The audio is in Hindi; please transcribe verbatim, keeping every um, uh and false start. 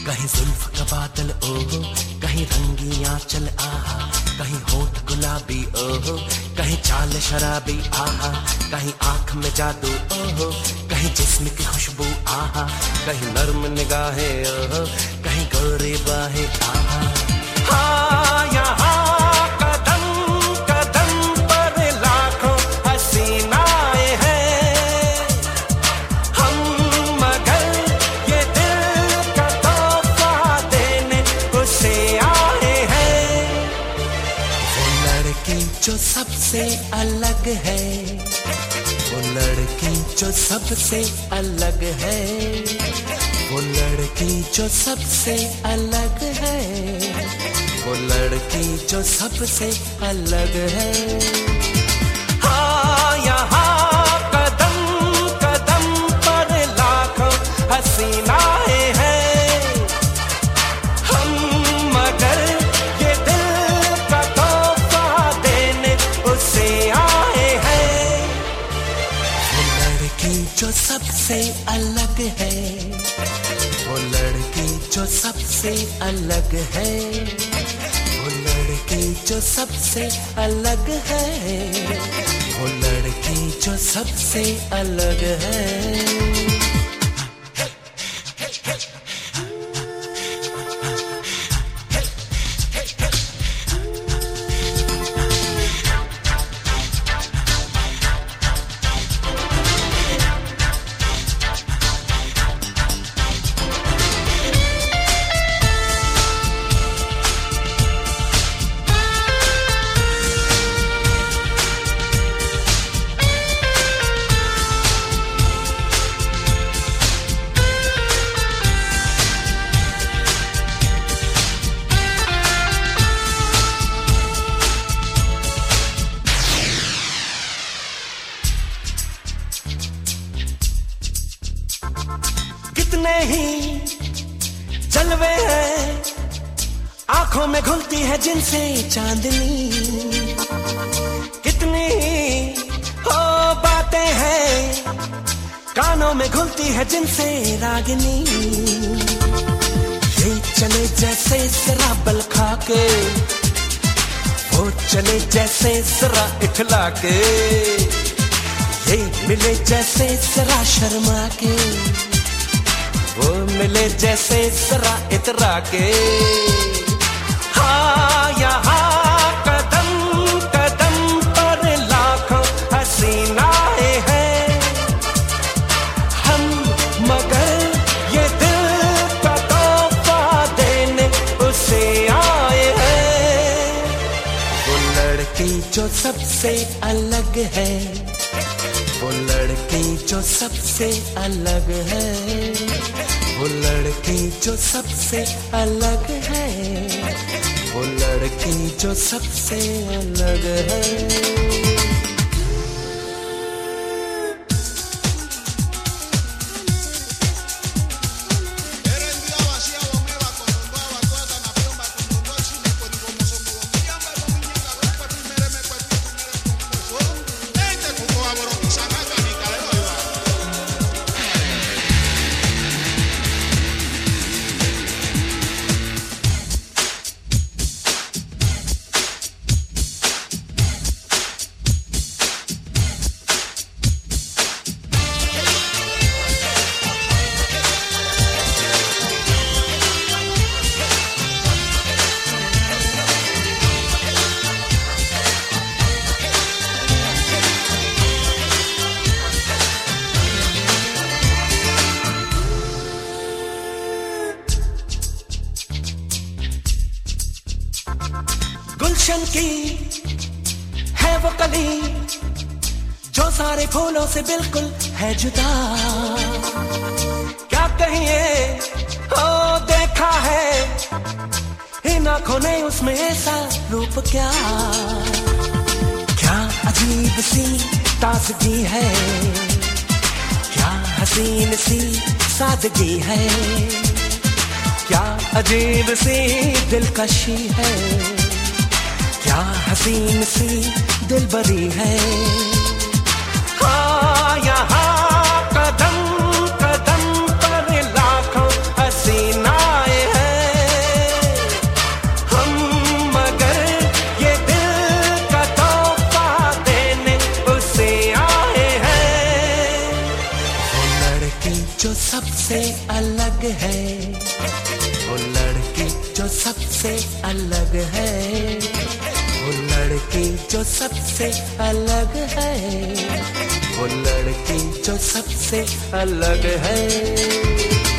कहीं जुल्फ का बादल ओहो, कहीं रंगी आंचल आहा, कहीं होठ गुलाबी ओहो, कहीं चाल शराबी आहा, कहीं आंख में जादू ओहो, कहीं जिस्म की खुशबू आहा, कहीं नर्म निगाहें ओहो, कहीं गोरे बाहें आहा। हाँ यहाँ कदम कदम पर लाखों हसीनाएं हैं हम, मगर ये दिल का तोहफा देने उसे आए हैं। वो लड़की जो सबसे अलग है, वो लड़की जो सबसे अलग है, वो लड़की जो सबसे अलग है, वो लड़की जो सबसे अलग है। हाँ यहाँ कदम कदम पर लाखों हसीनाएं हैं हम, मगर ये दिल का तोहफा देने उसे आए हैं। वो लड़की जो सबसे अलग है, वो लड़की जो सबसे अलग है, वो लड़की जो सबसे अलग है, वो लड़की जो सबसे अलग है। कितने ही जलवे हैं आंखों में घुलती है जिनसे चांदनी, कितनी हो बातें हैं कानों में घुलती है जिनसे रागिनी। ये चले जैसे जरा बल खा के, वो चले जैसे जरा इठला के, ये मिले जैसे जरा शर्मा के, वो मिले जैसे जरा इतरा के। हाँ यहाँ कदम कदम पर लाखों हसीनाएं हैं हम, मगर ये दिल का तोहफा देने उसे आए हैं। वो लड़की जो सबसे अलग है, वो लड़की जो सबसे अलग है, वो लड़की जो सबसे अलग है, वो लड़की जो सबसे अलग है। गुलशन की है वो कली जो सारे फूलों से बिल्कुल है जुदा, क्या कहिए हो देखा है इन आंखों ने उसमें ऐसा रूप, क्या क्या अजीब सी ताजगी है, क्या हसीन सी सादगी है, क्या अजीब सी दिलकशी है, क्या हसीन सी दिलबरी है। हाँ यहाँ कदम कदम पर लाखों हसीनाएं सबसे अलग है, वो लड़की जो सबसे अलग है, वो लड़की जो सबसे अलग है।